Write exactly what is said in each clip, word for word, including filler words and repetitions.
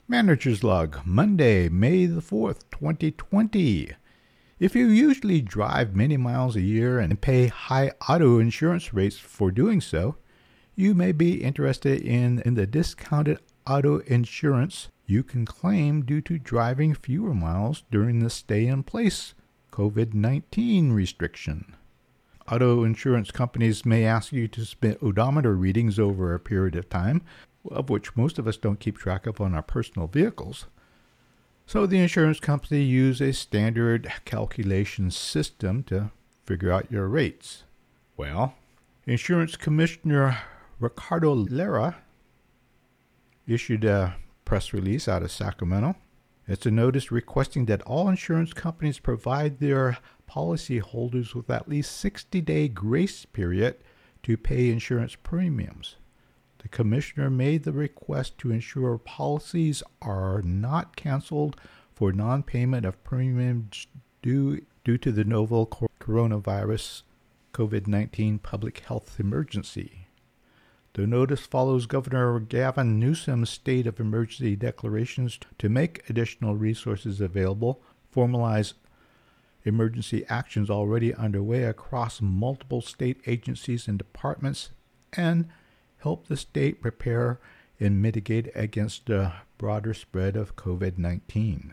Manager's Log, Monday, May the fourth, twenty twenty. If you usually drive many miles a year and pay high auto insurance rates for doing so, you may be interested in, in the discounted auto insurance you can claim due to driving fewer miles during the stay-in-place COVID nineteen restriction. Auto insurance companies may ask you to submit odometer readings over a period of time, of which most of us don't keep track of on our personal vehicles. So the insurance company uses a standard calculation system to figure out your rates. Well, Insurance Commissioner Ricardo Lara issued a press release out of Sacramento. It's a notice requesting that all insurance companies provide their policyholders with at least sixty-day grace period to pay insurance premiums. The commissioner made the request to ensure policies are not canceled for non-payment of premiums due, due to the novel coronavirus COVID nineteen public health emergency. The notice follows Governor Gavin Newsom's state of emergency declarations to make additional resources available, formalize emergency actions already underway across multiple state agencies and departments, and help the state prepare and mitigate against the broader spread of COVID nineteen.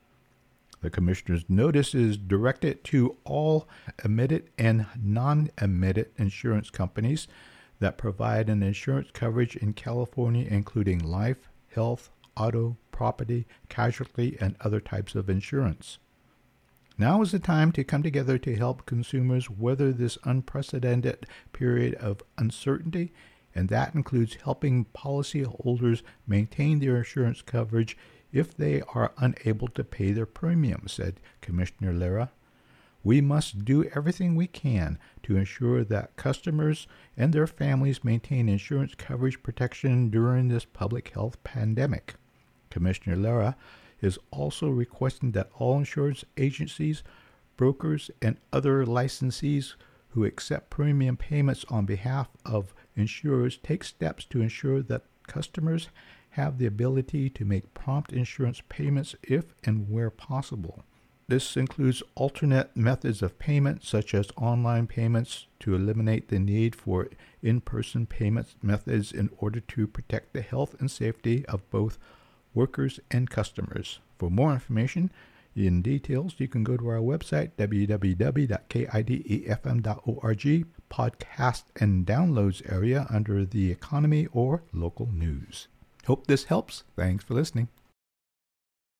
The Commissioner's notice is directed to all admitted and non-admitted insurance companies that provide an insurance coverage in California, including life, health, auto, property, casualty, and other types of insurance. Now is the time to come together to help consumers weather this unprecedented period of uncertainty, and that includes helping policyholders maintain their insurance coverage if they are unable to pay their premiums, said Commissioner Lara. We must do everything we can to ensure that customers and their families maintain insurance coverage protection during this public health pandemic. Commissioner Lara is also requesting that all insurance agencies, brokers, and other licensees who accept premium payments on behalf of insurers take steps to ensure that customers have the ability to make prompt insurance payments if and where possible. This includes alternate methods of payment, such as online payments, to eliminate the need for in-person payment methods in order to protect the health and safety of both workers and customers. For more information and details, you can go to our website, w w w dot k i d e f m dot org, podcast and downloads area under the economy or local news. Hope this helps. Thanks for listening.